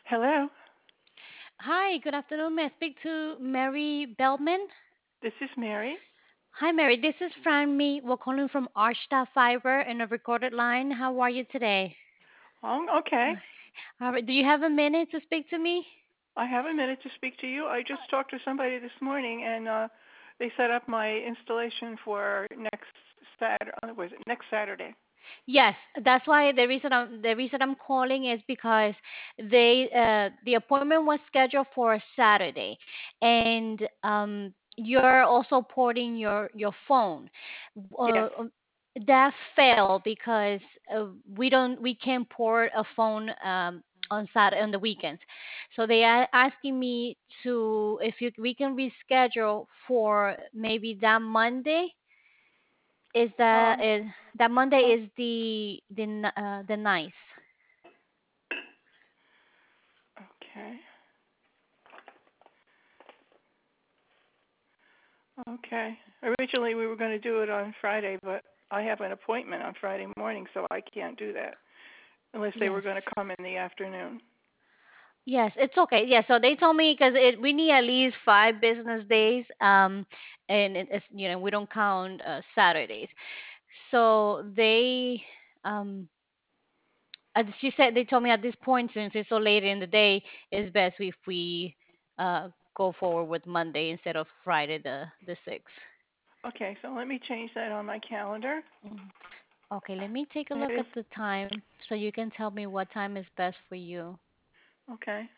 Hello, Hi, good afternoon. May I speak to Mary Bellman? this is Mary. Hi, Mary. This is Franmy. We're calling from Archta Fiber in a recorded line. How are you today? Okay. All right. Do you have a minute to speak to me? I have a minute to speak to you. I just talked to somebody this morning, and they set up my installation for next Saturday. Was it next Saturday? Yes, that's why the reason I'm calling is because the appointment was scheduled for Saturday, and you're also porting your phone. Yes. That failed because we can't port a phone on Saturday on the weekends. So they are asking me to if we can reschedule for maybe that Monday is Um. that Monday Oh, is the ninth. okay. Okay. Originally, we were going to do it on Friday, but I have an appointment on Friday morning, so I can't do that unless they were going to Yes. come in the afternoon. Yes, it's okay. Yeah, so they told me because we need at least 5 business days, and it's we don't count Saturdays. So as she said, they told me at this point, since it's so late in the day, it's best if we go forward with Monday instead of Friday the 6th. Okay, so let me change that on my calendar. Mhm. Okay, let me take a It look is at the time so you can tell me what time is best for you. okay.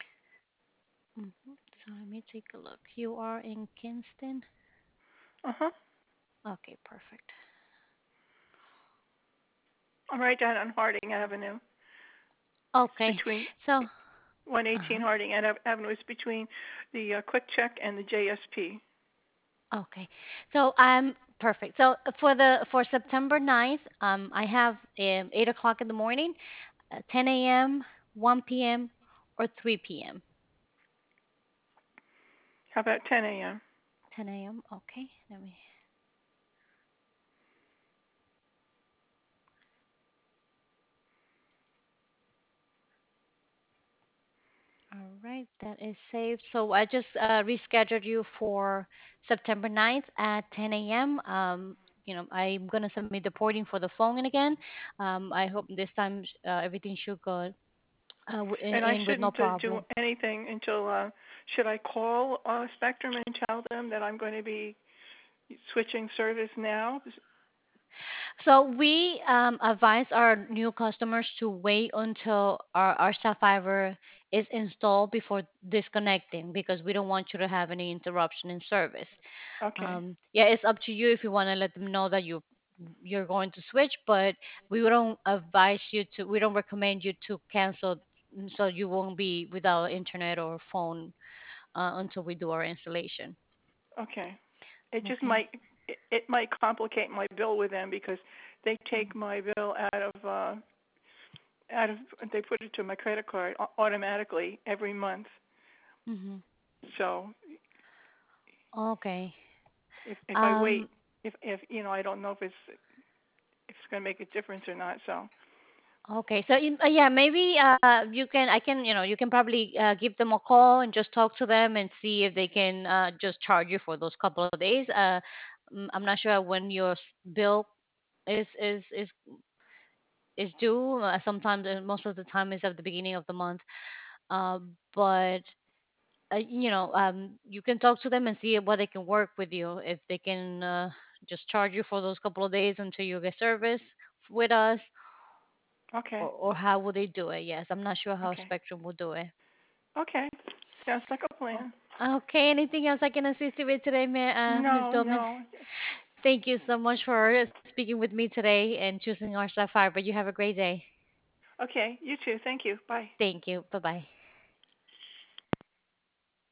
So let me take a look. You are in Kingston? Uh huh. Okay, perfect. I'm right down on Harding Avenue. It's Okay, between so 118 uh-huh. Harding Avenue. It's between the Quick Check and the JSP. Okay, so perfect. So for September 9th, I have 8 o'clock in the morning, 10 a.m., 1 p.m., or 3 p.m. How about 10 a.m.? 10 a.m. Okay, let me. All right, that is saved. So I just rescheduled you for September 9th at 10 a.m. I'm gonna submit the porting for the phone again. I hope this time everything should go And I in with no shouldn't do problem. anything until. Should I call Spectrum and tell them that I'm going to be switching service now? So we advise our new customers to wait until our Sapphire is installed before disconnecting because we don't want you to have any interruption in service. Okay. Yeah, it's up to you if you want to let them know that you're going to switch, but we don't recommend you to cancel so you won't be without internet or phone until we do our installation. Okay. It just Okay. might. It might complicate my bill with them because they take my bill out of they put it to my credit card automatically every month. Mm-hmm. So Okay. if I wait, Um, if I don't know if it's going to make a difference or not. So Okay, so yeah, maybe I can, you can probably give them a call and just talk to them and see if they can just charge you for those couple of days. I'm not sure when your bill is is is is due. Sometimes, most of the time, is at the beginning of the month. But you can talk to them and see what they can work with you. If they can just charge you for those couple of days until you get service with us, okay, or how will they do it? Yes, I'm not sure how okay, Spectrum will do it. okay. Sounds like a plan. Okay, anything else I can assist you with today, Ms. No, Billman? no. Thank you so much for speaking with me today and choosing our Sapphire. But you have a great day. Okay, you too. Thank you. Bye. Thank you. Bye bye.